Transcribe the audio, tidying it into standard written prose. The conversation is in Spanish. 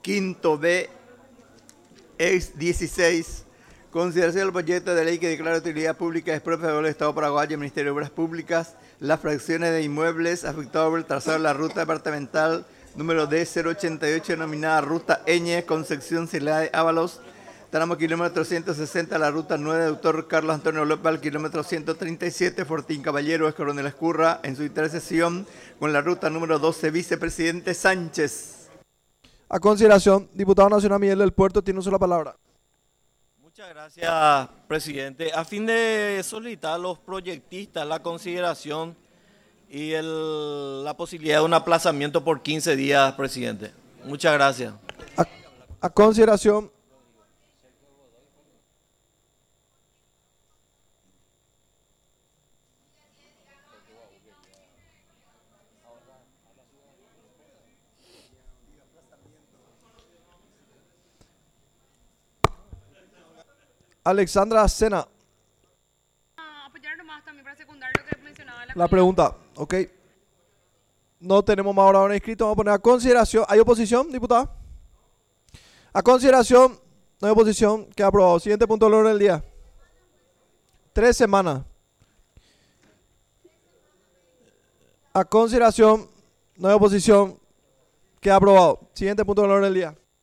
quinto B, ex 16, consideración del proyecto de ley que declara utilidad pública expropiada del Estado paraguayo, el Ministerio de Obras Públicas, las fracciones de inmuebles afectados por el trazado de la ruta departamental número D088, denominada Ruta Eñe, Concepción Celada de Ábalos, tramo kilómetro 160, la ruta 9, doctor Carlos Antonio López, al kilómetro 137, Fortín Caballero, Escorón de la Escurra, en su intersección con la ruta número 12, vicepresidente Sánchez. A consideración, diputado nacional Miguel del Puerto, tiene uso la palabra. Muchas gracias, presidente. A fin de solicitar a los proyectistas la consideración y la posibilidad de un aplazamiento por 15 días, presidente. Muchas gracias. A consideración, Alexandra Sena. Apoyar nomás también para secundar lo que mencionaba La pregunta, ok. No tenemos más oradores inscritos, vamos a poner a consideración. ¿Hay oposición, diputada? A consideración, no hay oposición, queda aprobado. Siguiente punto del orden del día. 3 semanas. A consideración, no hay oposición, queda aprobado. Siguiente punto del orden del día.